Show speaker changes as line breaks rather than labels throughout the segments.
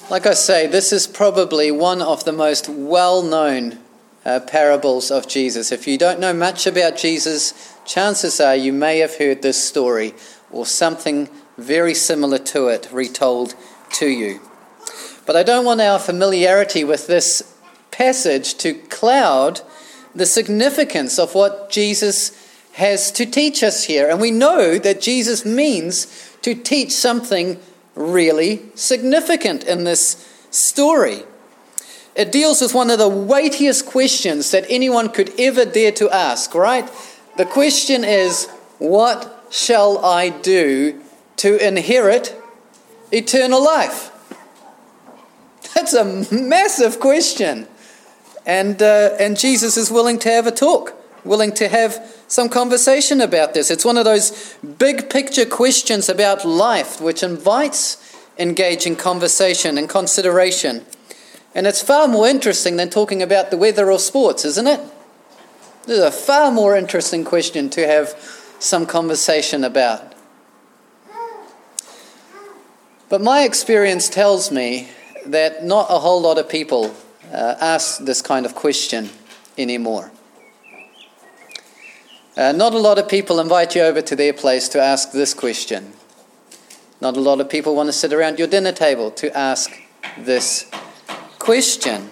Like I say, this is probably one of the most well-known parables of Jesus. If you don't know much about Jesus, chances are you may have heard this story or something very similar to it retold to you. But I don't want our familiarity with this passage to cloud the significance of what Jesus has to teach us here. And we know that Jesus means to teach something really significant in this story. It deals with one of the weightiest questions that anyone could ever dare to ask, right? The question is, what shall I do to inherit eternal life? That's a massive question. And Jesus is willing to have a talk, willing to have some conversation about this. It's one of those big picture questions about life which invites engaging conversation and consideration. And it's far more interesting than talking about the weather or sports, isn't it? This is a far more interesting question to have some conversation about. But my experience tells me that not a whole lot of people ask this kind of question anymore. Not a lot of people invite you over to their place to ask this question. Not a lot of people want to sit around your dinner table to ask this question.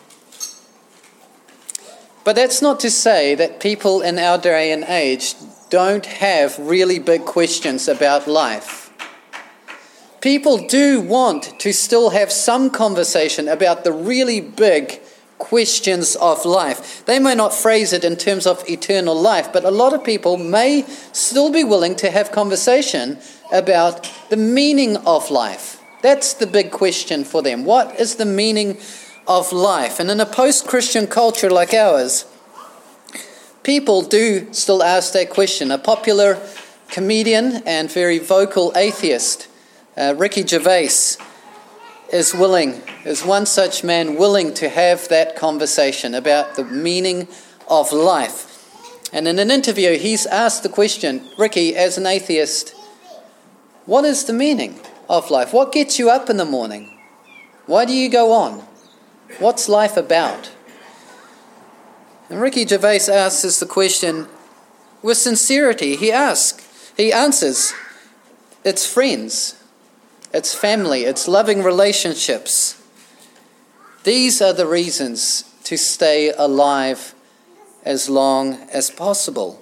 But that's not to say that people in our day and age don't have really big questions about life. People do want to still have some conversation about the really big questions of life. They may not phrase it in terms of eternal life, but a lot of people may still be willing to have conversation about the meaning of life. That's the big question for them. What is the meaning of life? And in a post-Christian culture like ours, people do still ask that question. A popular comedian and very vocal atheist, Ricky Gervais, is one such man willing to have that conversation about the meaning of life. And in an interview, he's asked the question, Ricky, as an atheist, what is the meaning of life? What gets you up in the morning? Why do you go on? What's life about? And Ricky Gervais asks the question with sincerity. He answers, it's friends. It's family, it's loving relationships. These are the reasons to stay alive as long as possible.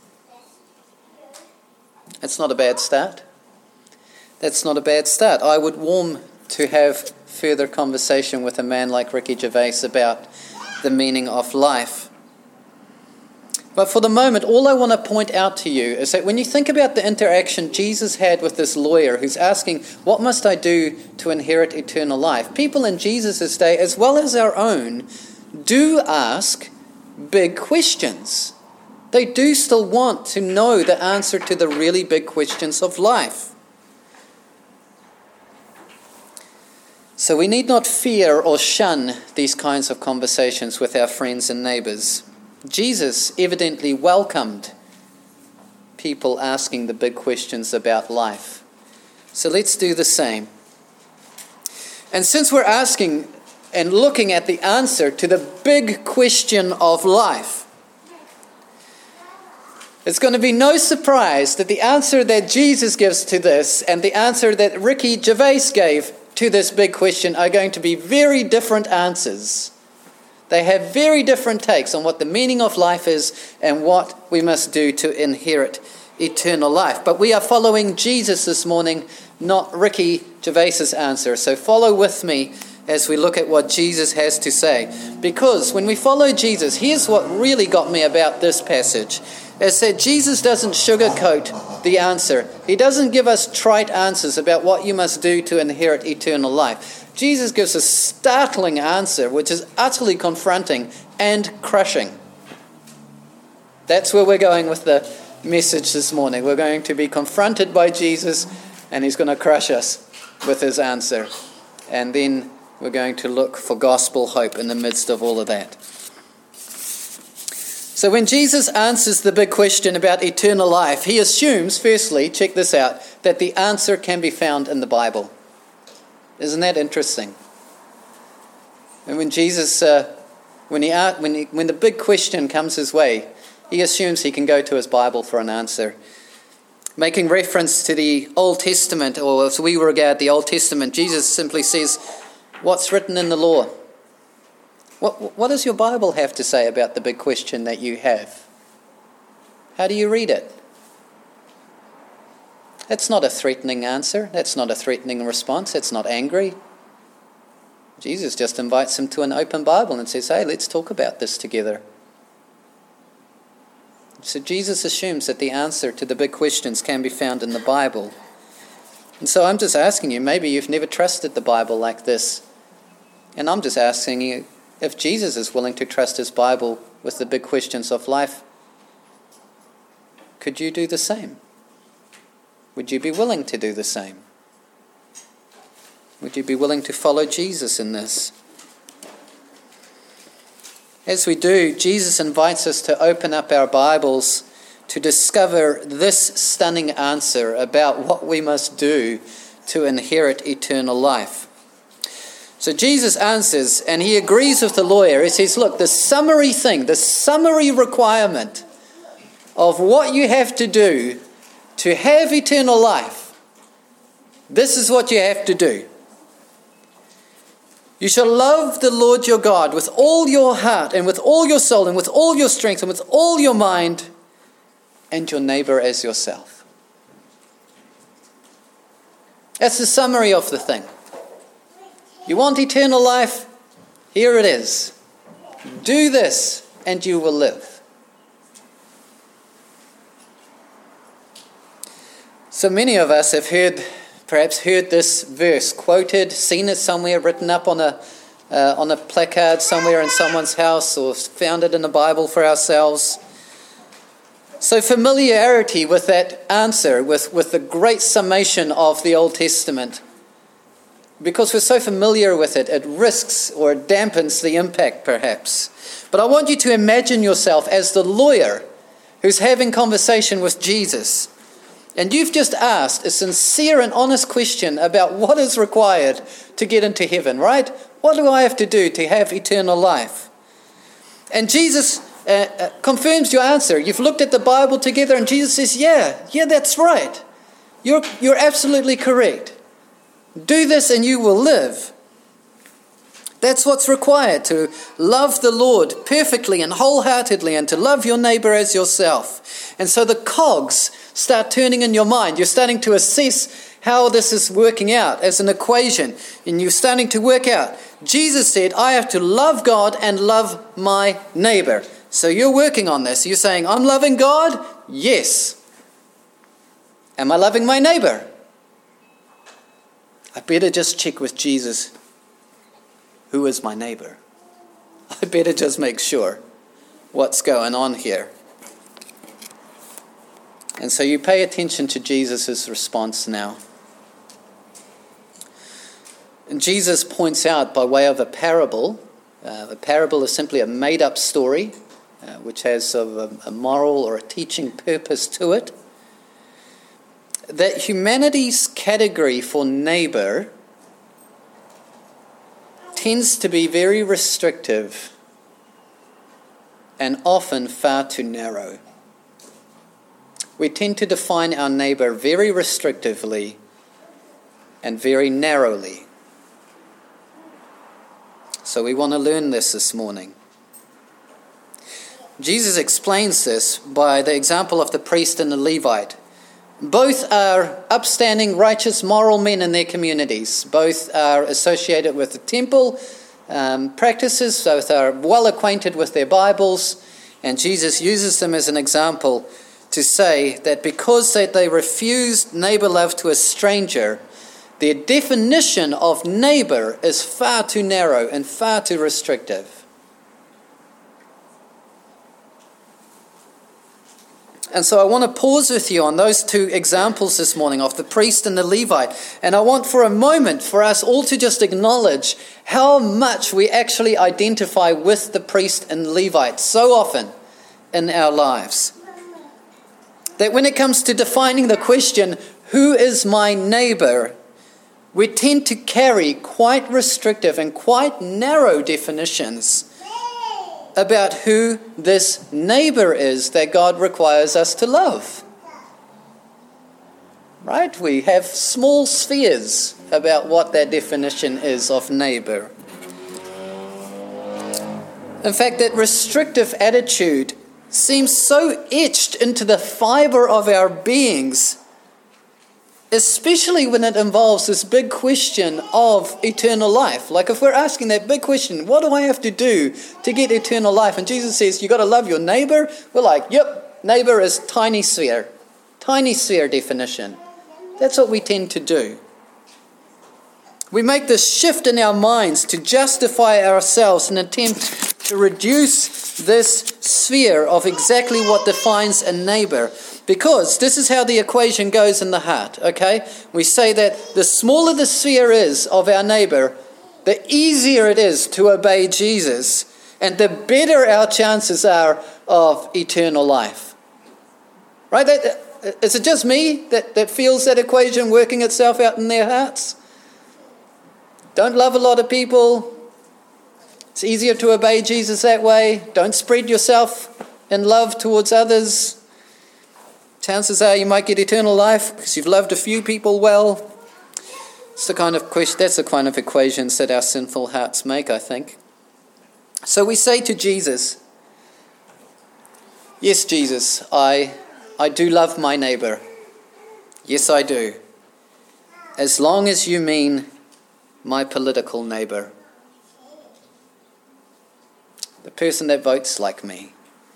That's not a bad start. That's not a bad start. I would warm to have further conversation with a man like Ricky Gervais about the meaning of life. But for the moment, all I want to point out to you is that when you think about the interaction Jesus had with this lawyer who's asking, what must I do to inherit eternal life? People in Jesus' day, as well as our own, do ask big questions. They do still want to know the answer to the really big questions of life. So we need not fear or shun these kinds of conversations with our friends and neighbors. Jesus evidently welcomed people asking the big questions about life. So let's do the same. And since we're asking and looking at the answer to the big question of life, it's going to be no surprise that the answer that Jesus gives to this and the answer that Ricky Gervais gave to this big question are going to be very different answers. They have very different takes on what the meaning of life is and what we must do to inherit eternal life. But we are following Jesus this morning, not Ricky Gervais's answer. So follow with me as we look at what Jesus has to say. Because when we follow Jesus, here's what really got me about this passage. Is that Jesus doesn't sugarcoat the answer. He doesn't give us trite answers about what you must do to inherit eternal life. Jesus gives a startling answer which is utterly confronting and crushing. That's where we're going with the message this morning. We're going to be confronted by Jesus and he's going to crush us with his answer. And then we're going to look for gospel hope in the midst of all of that. So when Jesus answers the big question about eternal life, he assumes, firstly, check this out, that the answer can be found in the Bible. Isn't that interesting? And when Jesus, when the big question comes his way, he assumes he can go to his Bible for an answer. Making reference to the Old Testament, or as we regard the Old Testament, Jesus simply says, what's written in the law? What does your Bible have to say about the big question that you have? How do you read it? That's not a threatening answer. That's not a threatening response. That's not angry. Jesus just invites him to an open Bible and says, hey, let's talk about this together. So Jesus assumes that the answer to the big questions can be found in the Bible. And so I'm just asking you, maybe you've never trusted the Bible like this. And I'm just asking you, if Jesus is willing to trust his Bible with the big questions of life, could you do the same? Would you be willing to do the same? Would you be willing to follow Jesus in this? As we do, Jesus invites us to open up our Bibles to discover this stunning answer about what we must do to inherit eternal life. So Jesus answers, and he agrees with the lawyer. He says, look, the summary requirement of what you have to do to have eternal life, this is what you have to do. You shall love the Lord your God with all your heart and with all your soul and with all your strength and with all your mind, and your neighbor as yourself. That's the summary of the thing. You want eternal life? Here it is. Do this and you will live. So many of us have perhaps heard this verse quoted, seen it somewhere written up on a placard somewhere in someone's house, or found it in the Bible for ourselves. So familiarity with that answer, with the great summation of the Old Testament, because we're so familiar with it, it risks or it dampens the impact perhaps. But I want you to imagine yourself as the lawyer who's having conversation with Jesus. And you've just asked a sincere and honest question about what is required to get into heaven, right? What do I have to do to have eternal life? And Jesus confirms your answer. You've looked at the Bible together and Jesus says, yeah, that's right. You're absolutely correct. Do this and you will live. That's what's required, to love the Lord perfectly and wholeheartedly and to love your neighbor as yourself. And so the cogs start turning in your mind. You're starting to assess how this is working out as an equation. And you're starting to work out. Jesus said, I have to love God and love my neighbor. So you're working on this. You're saying, I'm loving God? Yes. Am I loving my neighbor? I better just check with Jesus. Who is my neighbor? I better just make sure what's going on here. And so you pay attention to Jesus' response now. And Jesus points out by way of a parable. A parable is simply a made-up story which has a moral or a teaching purpose to it. That humanity's category for neighbor tends to be very restrictive and often far too narrow. We tend to define our neighbor very restrictively and very narrowly. So we want to learn this morning. Jesus explains this by the example of the priest and the Levite. Both are upstanding, righteous, moral men in their communities. Both are associated with the temple practices. Both are well acquainted with their Bibles. And Jesus uses them as an example to say that because they refused neighbor love to a stranger, their definition of neighbor is far too narrow and far too restrictive. And so I want to pause with you on those two examples this morning of the priest and the Levite. And I want for a moment for us all to just acknowledge how much we actually identify with the priest and Levite so often in our lives. That when it comes to defining the question, who is my neighbor? we tend to carry quite restrictive and quite narrow definitions about who this neighbor is that God requires us to love. Right? We have small spheres about what that definition is of neighbor. In fact, that restrictive attitude seems so etched into the fiber of our beings, especially when it involves this big question of eternal life. Like if we're asking that big question, what do I have to do to get eternal life? And Jesus says, you got to love your neighbor. We're like, yep, neighbor is tiny sphere definition. That's what we tend to do. We make this shift in our minds to justify ourselves in an attempt to reduce this sphere of exactly what defines a neighbor. Because this is how the equation goes in the heart, okay? We say that the smaller the sphere is of our neighbor, the easier it is to obey Jesus, and the better our chances are of eternal life. Right? Is it just me that feels that equation working itself out in their hearts? Don't love a lot of people. It's easier to obey Jesus that way. Don't spread yourself in love towards others. Chances are you might get eternal life because you've loved a few people well. It's the kind of question, that's the kind of equations that our sinful hearts make, I think. So we say to Jesus, yes, Jesus, I do love my neighbor. Yes, I do. As long as you mean my political neighbor. The person that votes like me.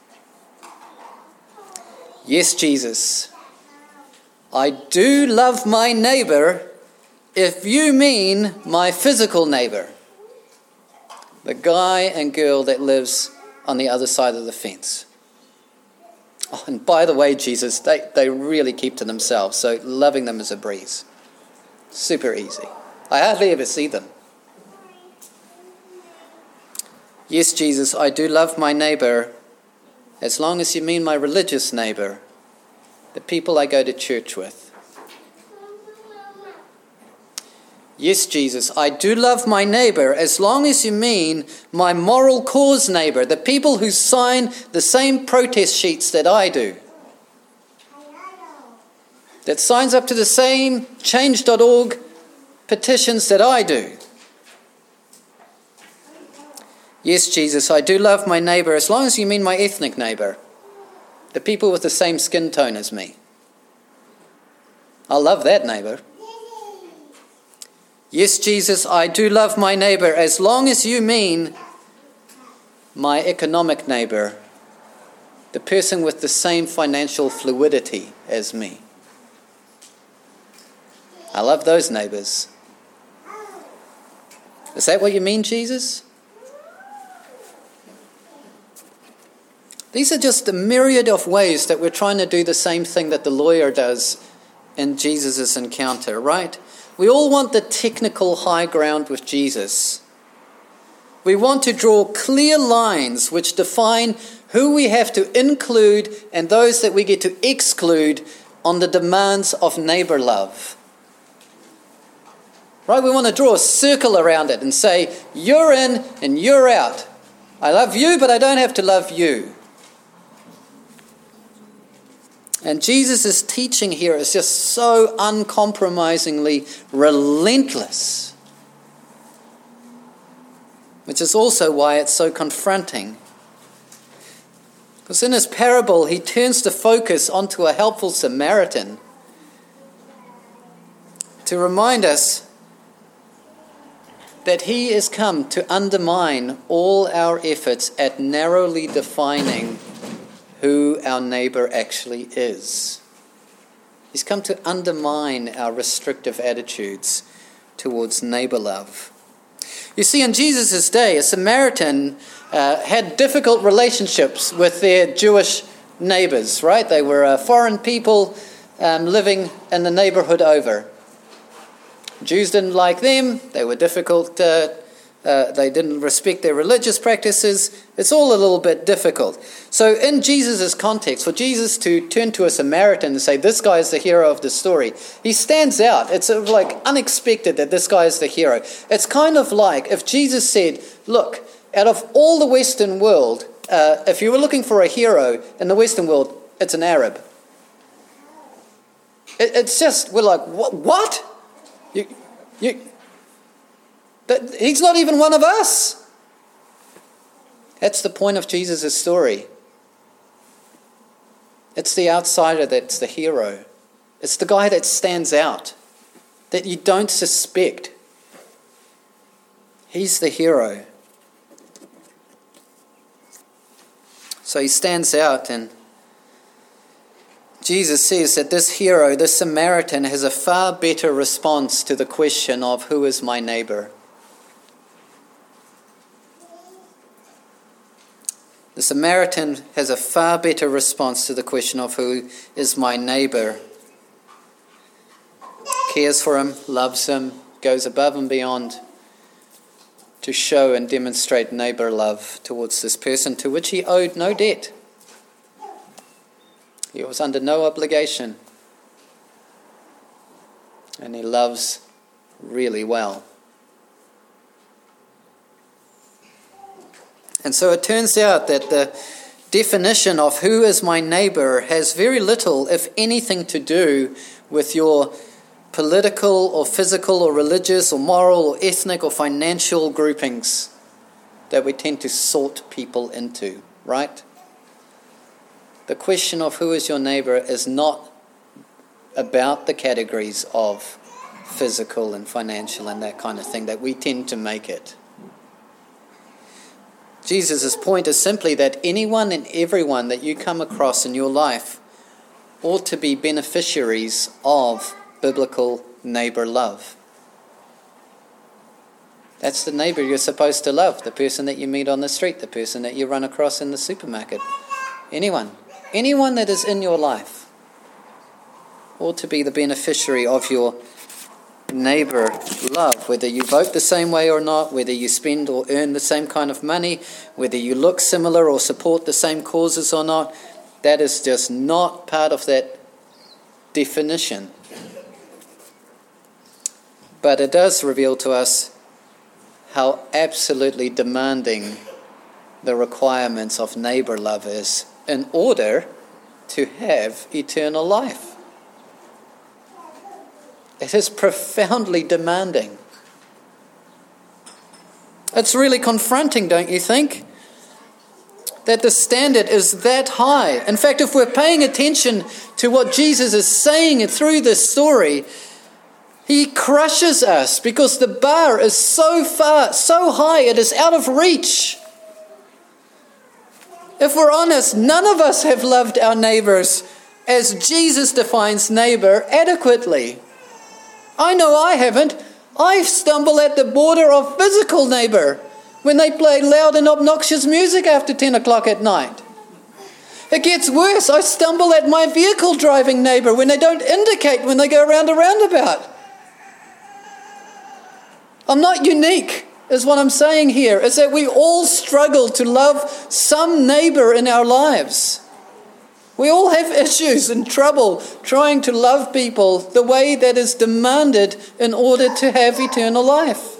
Yes, Jesus, I do love my neighbor if you mean my physical neighbor. The guy and girl that lives on the other side of the fence. Oh, and by the way, Jesus, they really keep to themselves, so loving them is a breeze. Super easy. I hardly ever see them. Yes, Jesus, I do love my neighbor as long as you mean my religious neighbor, the people I go to church with. Yes, Jesus, I do love my neighbor as long as you mean my moral cause neighbor, the people who sign the same protest sheets that I do, that signs up to the same change.org petitions that I do. Yes, Jesus, I do love my neighbor as long as you mean my ethnic neighbor, the people with the same skin tone as me. I'll love that neighbor. Yes, Jesus, I do love my neighbor as long as you mean my economic neighbor, the person with the same financial fluidity as me. I love those neighbors. Is that what you mean, Jesus? These are just a myriad of ways that we're trying to do the same thing that the lawyer does in Jesus' encounter, right? We all want the technical high ground with Jesus. We want to draw clear lines which define who we have to include and those that we get to exclude on the demands of neighbor love. Right? We want to draw a circle around it and say, you're in and you're out. I love you, but I don't have to love you. And Jesus' teaching here is just so uncompromisingly relentless, which is also why it's so confronting. Because in his parable, he turns the focus onto a helpful Samaritan to remind us that he is come to undermine all our efforts at narrowly defining who our neighbor actually is. He's come to undermine our restrictive attitudes towards neighbor love. You see, in Jesus' day, a Samaritan had difficult relationships with their Jewish neighbors, right? They were foreign people living in the neighborhood over. Jews didn't like them. They were difficult They didn't respect their religious practices. It's all a little bit difficult. So in Jesus' context, for Jesus to turn to a Samaritan and say, this guy is the hero of the story, he stands out. It's sort of like unexpected that this guy is the hero. It's kind of like if Jesus said, look, out of all the Western world, if you were looking for a hero in the Western world, it's an Arab. It's just, we're like, what? He's not even one of us. That's the point of Jesus' story. It's the outsider that's the hero. It's the guy that stands out, that you don't suspect. He's the hero. So he stands out, and Jesus says that this hero, this Samaritan, has a far better response to the question of who is my neighbor. The Samaritan has a far better response to the question of who is my neighbor. Cares for him, loves him, goes above and beyond to show and demonstrate neighbor love towards this person to which he owed no debt. He was under no obligation. And he loves really well. And so it turns out that the definition of who is my neighbor has very little, if anything, to do with your political or physical or religious or moral or ethnic or financial groupings that we tend to sort people into, right? The question of who is your neighbor is not about the categories of physical and financial and that kind of thing that we tend to make it. Jesus' point is simply that anyone and everyone that you come across in your life ought to be beneficiaries of biblical neighbor love. That's the neighbor you're supposed to love, the person that you meet on the street, the person that you run across in the supermarket. Anyone that is in your life ought to be the beneficiary of your neighbor love, whether you vote the same way or not, whether you spend or earn the same kind of money, whether you look similar or support the same causes or not. That is just not part of that definition. But it does reveal to us how absolutely demanding the requirements of neighbor love is in order to have eternal life. It is profoundly demanding. It's really confronting, don't you think? That the standard is that high. In fact, if we're paying attention to what Jesus is saying through this story, he crushes us because the bar is so far, so high, it is out of reach. If we're honest, none of us have loved our neighbors as Jesus defines neighbor adequately. I know I haven't. I stumble at the border of physical neighbor when they play loud and obnoxious music after 10 o'clock at night. It gets worse. I stumble at my vehicle driving neighbor when they don't indicate when they go around a roundabout. I'm not unique, is what I'm saying here, is that we all struggle to love some neighbor in our lives. We all have issues and trouble trying to love people the way that is demanded in order to have eternal life.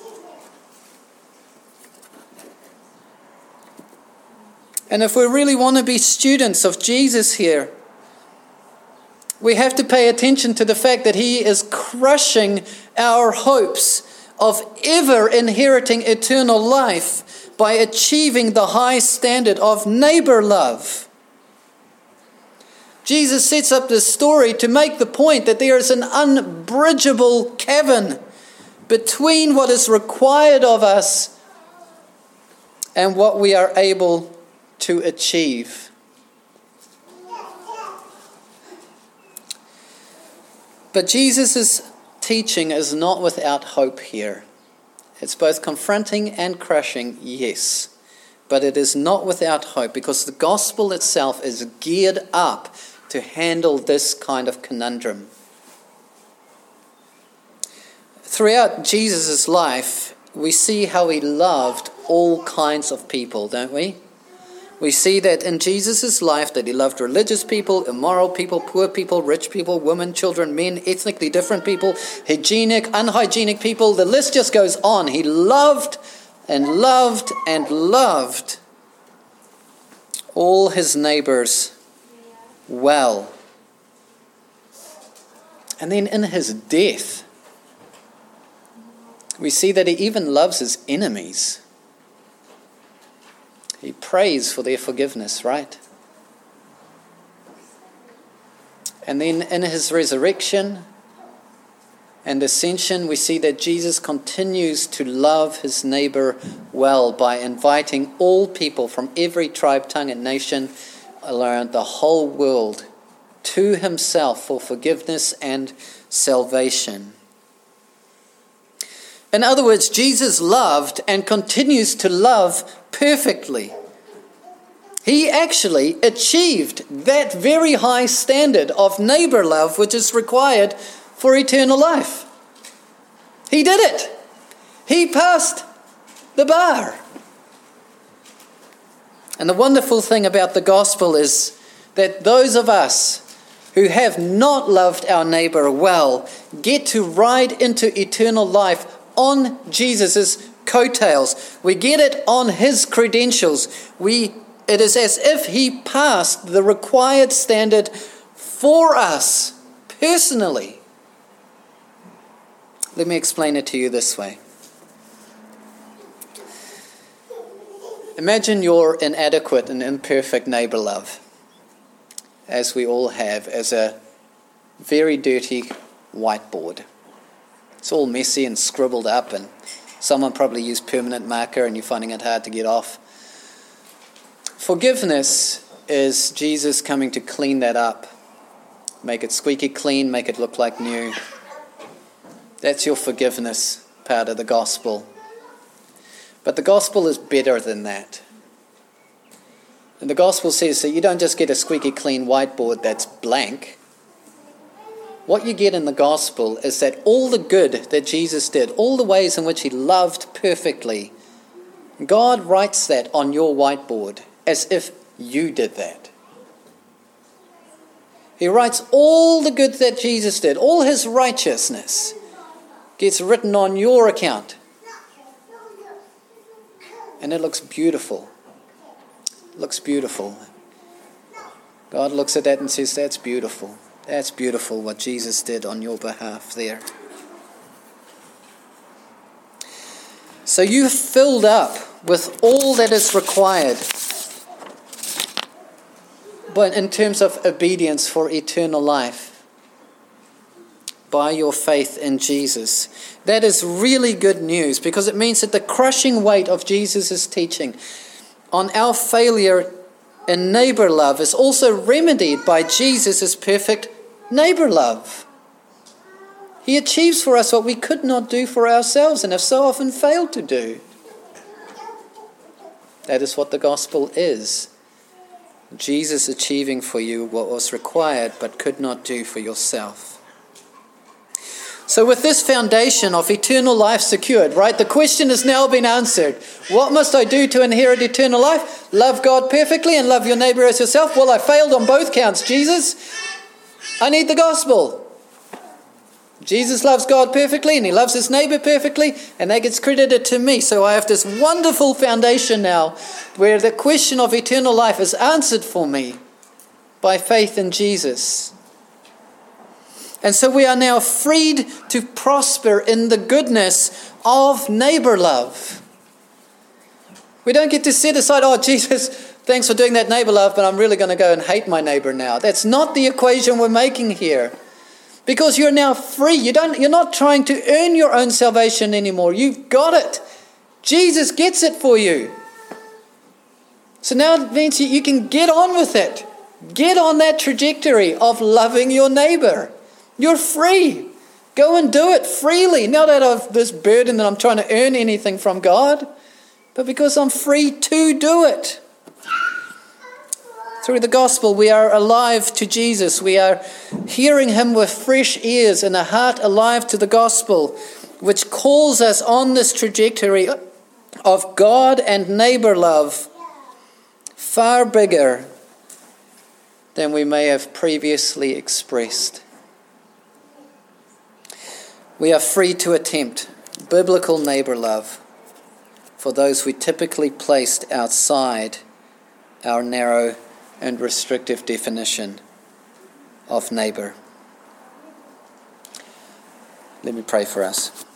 And if we really want to be students of Jesus here, we have to pay attention to the fact that he is crushing our hopes of ever inheriting eternal life by achieving the high standard of neighbor love. Jesus sets up this story to make the point that there is an unbridgeable chasm between what is required of us and what we are able to achieve. But Jesus' teaching is not without hope here. It's both confronting and crushing, yes, but it is not without hope because the gospel itself is geared up to handle this kind of conundrum. Throughout Jesus' life, we see how he loved all kinds of people, don't we? We see that in Jesus' life that he loved religious people, immoral people, poor people, rich people, women, children, men, ethnically different people, hygienic, unhygienic people. The list just goes on. He loved and loved and loved all his neighbors well. And then in his death, we see that he even loves his enemies. He prays for their forgiveness, right? And then in his resurrection and ascension, we see that Jesus continues to love his neighbor well by inviting all people from every tribe, tongue, and nation around the whole world to himself for forgiveness and salvation. In other words, Jesus loved and continues to love perfectly. He actually achieved that very high standard of neighbor love which is required for eternal life. He did it. He passed the bar. And the wonderful thing about the gospel is that those of us who have not loved our neighbor well get to ride into eternal life on Jesus' coattails. We get it on his credentials. It is as if he passed the required standard for us personally. Let me explain it to you this way. Imagine your inadequate and imperfect neighbor love, as we all have, as a very dirty whiteboard. It's all messy and scribbled up, and someone probably used permanent marker and you're finding it hard to get off. Forgiveness is Jesus coming to clean that up, make it squeaky clean, make it look like new. That's your forgiveness part of the gospel. But the gospel is better than that. And the gospel says that you don't just get a squeaky clean whiteboard that's blank. What you get in the gospel is that all the good that Jesus did, all the ways in which he loved perfectly, God writes that on your whiteboard as if you did that. He writes all the good that Jesus did, all his righteousness gets written on your account. And it looks beautiful. It looks beautiful. God looks at that and says, that's beautiful. That's beautiful what Jesus did on your behalf there. So you filled up with all that is required, but in terms of obedience for eternal life, by your faith in Jesus. That is really good news, because it means that the crushing weight of Jesus' teaching on our failure in neighbor love is also remedied by Jesus' perfect neighbor love. He achieves for us what we could not do for ourselves and have so often failed to do. That is what the gospel is. Jesus achieving for you what was required but could not do for yourself. So with this foundation of eternal life secured, right, the question has now been answered. What must I do to inherit eternal life? Love God perfectly and love your neighbor as yourself? Well, I failed on both counts, Jesus. I need the gospel. Jesus loves God perfectly and he loves his neighbor perfectly, and that gets credited to me. So I have this wonderful foundation now where the question of eternal life is answered for me by faith in Jesus. And so we are now freed to prosper in the goodness of neighbor love. We don't get to set aside, oh, Jesus, thanks for doing that neighbor love, but I'm really going to go and hate my neighbor now. That's not the equation we're making here. Because you're now free. You're not trying to earn your own salvation anymore. You've got it. Jesus gets it for you. So now it means you can get on with it. Get on that trajectory of loving your neighbor. You're free. Go and do it freely. Not out of this burden that I'm trying to earn anything from God, but because I'm free to do it. Through the gospel, we are alive to Jesus. We are hearing him with fresh ears and a heart alive to the gospel. which calls us on this trajectory of God and neighbor love far bigger than we may have previously expressed. We are free to attempt biblical neighbor love for those we typically placed outside our narrow and restrictive definition of neighbor. Let me pray for us.